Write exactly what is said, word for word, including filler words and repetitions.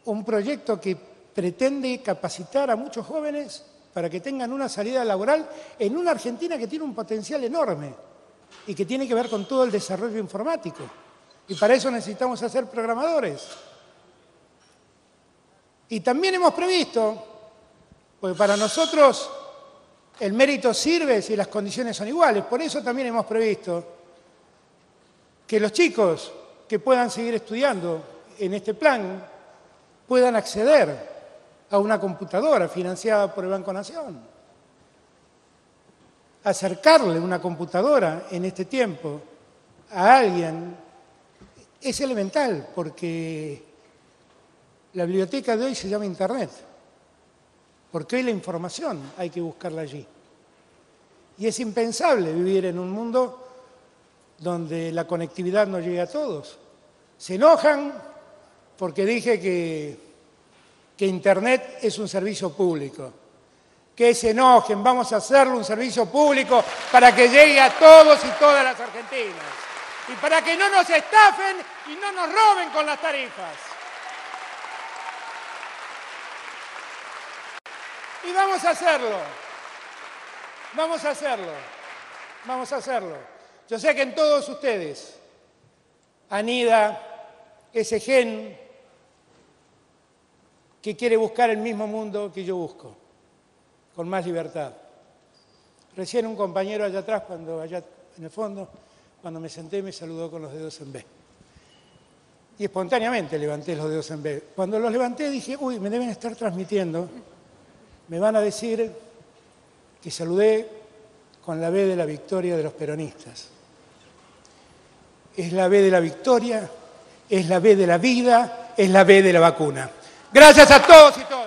un proyecto que pretende capacitar a muchos jóvenes para que tengan una salida laboral en una Argentina que tiene un potencial enorme y que tiene que ver con todo el desarrollo informático. Y para eso necesitamos hacer programadores. Y también hemos previsto, porque para nosotros el mérito sirve si las condiciones son iguales, por eso también hemos previsto que los chicos que puedan seguir estudiando en este plan puedan acceder a una computadora financiada por el Banco Nación. Acercarle una computadora en este tiempo a alguien es elemental, porque la biblioteca de hoy se llama Internet, porque hoy la información hay que buscarla allí. Y es impensable vivir en un mundo donde la conectividad no llegue a todos. Se enojan porque dije que, que Internet es un servicio público. Que se enojen, vamos a hacerlo un servicio público para que llegue a todos y todas las argentinas. Y para que no nos estafen y no nos roben con las tarifas. Y vamos a hacerlo. Vamos a hacerlo. Vamos a hacerlo. Yo sé que en todos ustedes anida ese gen que quiere buscar el mismo mundo que yo busco, con más libertad. Recién un compañero allá atrás, cuando allá en el fondo, cuando me senté, me saludó con los dedos en B. Y espontáneamente levanté los dedos en B. Cuando los levanté dije, uy, me deben estar transmitiendo. Me van a decir que saludé con la B de la victoria de los peronistas. Es la B de la victoria, es la B de la vida, es la B de la vacuna. Gracias a todos y todas.